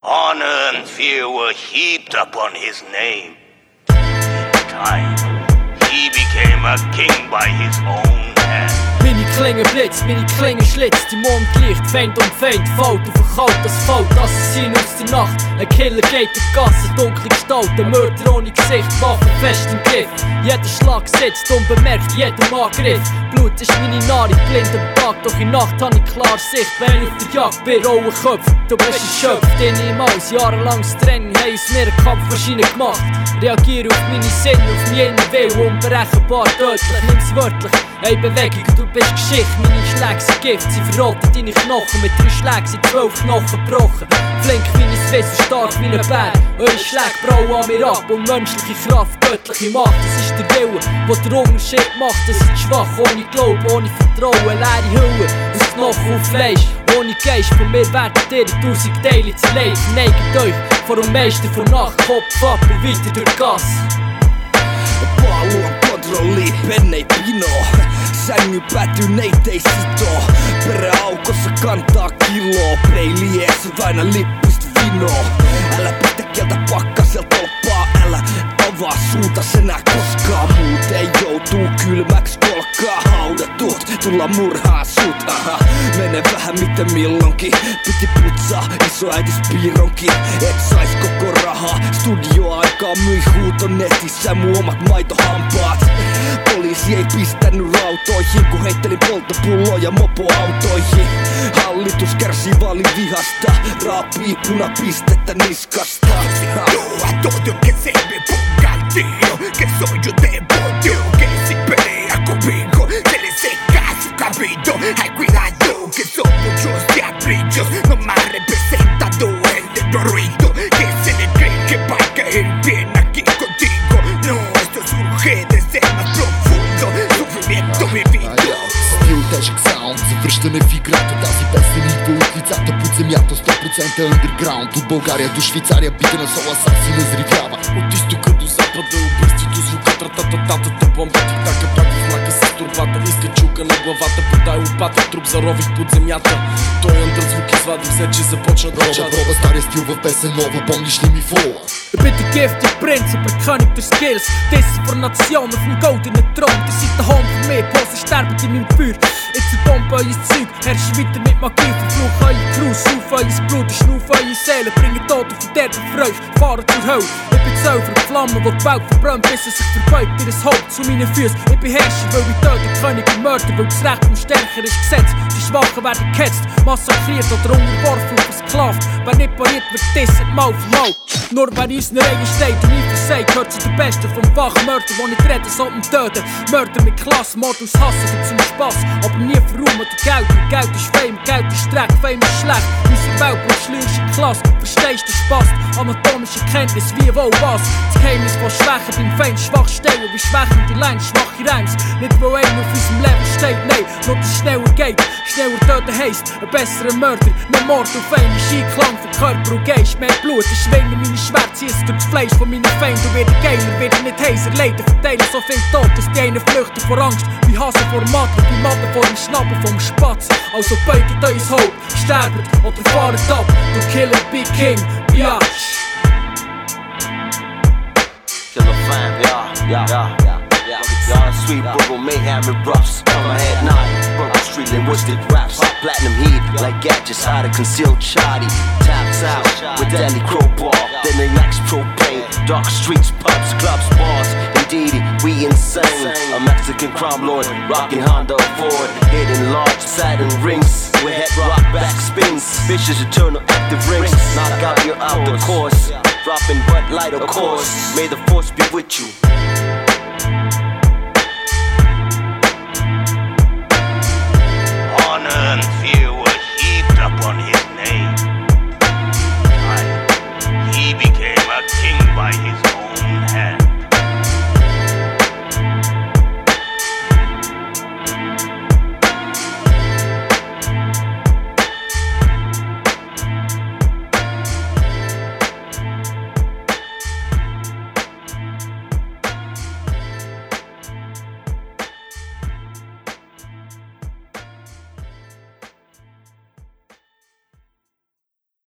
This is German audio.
Honor and fear were heaped upon his name. In time, he became a king by his own hand. Meine Klinge blitzt, meine Klinge schlitzt, im Mondlicht, Feind um Feind, Fault auf ein kaltes Fault, Assassin aus der Nacht, ein Killer geht in die Gasse, dunkle Gestalt, ein Mörder ohne Gesicht, Waffen fest im Griff, jeder Schlag sitzt, unbemerkt, jeder Angriff, Blut ist meine Nahrung, blind am Tag, doch in Nacht habe ich klar Sicht, wenn ich auf der Jagd bin, rohe Köpfe, du bist erschöpft, in ihm aus, jahrelanges Training, haben aus mir eine Kampfmaschine gemacht, reagiere auf meine Sinne, auf meinen Willen, unberechenbar, tödlich, nimm's wörtlich, eine Bewegung, du bist Geschichte, meine Schläge sind Gift, sie verrotten deine Knochen, mit 3 Schlägen sind 12 Knochen gebrochen, flink wie ein Swiss, stark wie ein Bär, eure Schläge brauen an mir ab, unmenschliche Kraft, göttliche Macht, es ist der Wille, der den Unterschied macht, es ist schwach, ohne Glauben, ohne Vertrauen, leere Hülle, aus Knochen und Fleisch, ohne Geist, von mir werden ihr in 1000 Teile zerlegt, verneigt euch vor dem Meister von Nacht, Kopf ab und weiter durch Gas. Paljon kontrolli, penne pino. Sängy päätyy neitei sitoo. Peräaukossa kantaa kiloa. Peili ees aina lippistä vinoa. Älä pistä kieltä pakkasel tolppaa. Älä avaa suutas enää koskaan. Muuten joutuu kylmäks kolkkaa. Haudatut, tulla murhaa sut. Aha. Mene vähän miten milloinkin. Piti putsaa isoäitis piironkin. Et sais koko rahaa. Studioaikaa myi huuton netissä mun omat maitohampaat. Poliisi ei pistänyt rautoihin, kun heittelin polttopulloja mopoautoihin. Hallitus kärsii vaalivihasta, raapii punapistettä niskasta. A todo que se me ponga al tiro, que soy yo de podio, que si pelea conmigo se le seca su cabello. Hay cuidado que son muchos diablillos, no más representando el de ruido, que se le cree que va a caer bien aquí contigo. No, esto surge desde el más profundo sufrimiento vivido. Стил тежък саунд, завръщане в играта. Тази песен идва от лицата под земята. 100% underground. От България до Швейцария бита на сол асаси назривява. От изтока до запада убийството звука. Тратататата бомба тик-така пак в мрака с турбата. Иска чука на главата, подай лопата. Труп зарових под земята. Той андързвук извади, взе, че започна да чада. Проба стария стил в песен нова, помниш ли ми фола? Ich bin der giftige Prinz, aber kann ich der Skills. Desinformation auf dem goldenen Thron. Die seid daheim von mir, Posen sterben in meinem Feuer. Jetzt ein Bombe euer Zeug, herrscht weiter mit Magie. Verfluch eure Crews, auf euer Blut, schnauf eure Seele. Bringen Tod und Verderben für euch, fahren zur Hölle. Ich bin Zauber und Flamme, die die Welt verbrennt, bis es sich verbeugt. Ihr Haupt zu meinen Füßen. Ich bin Herrscher, weil ich töte, König und Mörder, weil das Recht vom Stärker ist gesetzt. Die Schwachen werden gehetzt, massakriert oder unterworfen und versklavt. Wer nicht pariert, wird disset, Mal für Mal. Nur wer in unseren Reihen steht und nie versagt, gehört zu den Besten vom Fach. Mörder, die nicht reden, sollten töten. Mörder mit Klasse, Mord aus Hass oder zum Spass. Aber nie für Ruhm oder Geld. Und Geld ist Fame, Geld ist Dreck, Fame ist schlecht. Unsere Welt braucht schlimmste Klasse. Verstehst du Spaß? Anatomische Kenntnis, wie wohl was. Das Geheimnis von Schwächen beim Feind schwach stellen. Wie schwächen die Lines, schwache Reims. Nicht wo einer auf unserem Leben steht, nein. Nur dass es schneller geht. Schneller töten heisst ein besserer Mörder. Mehr Mord auf einmal Einklang von Körper und Geist. Mehr Blut, ich schwinge meine Schwert, zieh es durch das Fleisch von meinen Feinden. Und werde geiler, werde nicht heiser. Leider verteilen so viel Tod, dass die einen flüchten vor Angst. Wie Hasen vor Matten, wie Matten vor dem Schnappen vom Spatz. Also beugt euch Haupt, sterbt oder fahrt ab. Du Killer, be King, biatch. Killer fam, yeah. Y'all sweet bubble mayhem and roughs. On my head nine, purple street linguistic raps. Platinum heat like gadgets, how to conceal shoddy. Taps out with deadly crowbar. Then they max propane. Dark streets, pubs, clubs, bars. Indeed, we insane. A Mexican crime lord, rocking Honda Ford. Hitting large satin rings with head rock back spins. Vicious eternal active rings. Knock out, you're out the course. Dropping but light of course. May the force be with you.